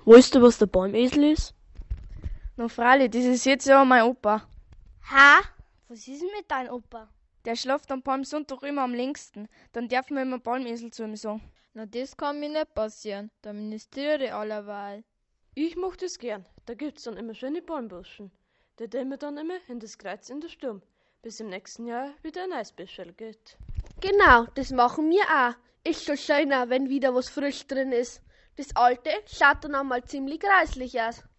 Weißt du, was der Bäumesel ist? Na freilich, das ist jetzt ja mein Opa. Ha? Was ist denn mit deinem Opa? Der schläft am Palmsonntag immer am längsten. Dann dürfen wir immer Palmesel zu ihm sagen. Na, das kann mir nicht passieren. Da ministriere ich allerweil. Ich mach das gern. Da gibt's dann immer schöne Palmbuschen. Da tun wir dann immer in das Kreuz in der Sturm, bis im nächsten Jahr wieder ein Eisbüschel geht. Genau, das machen wir auch. Ist schon schöner, wenn wieder was frisch drin ist. Das alte schaut dann einmal ziemlich greislich aus.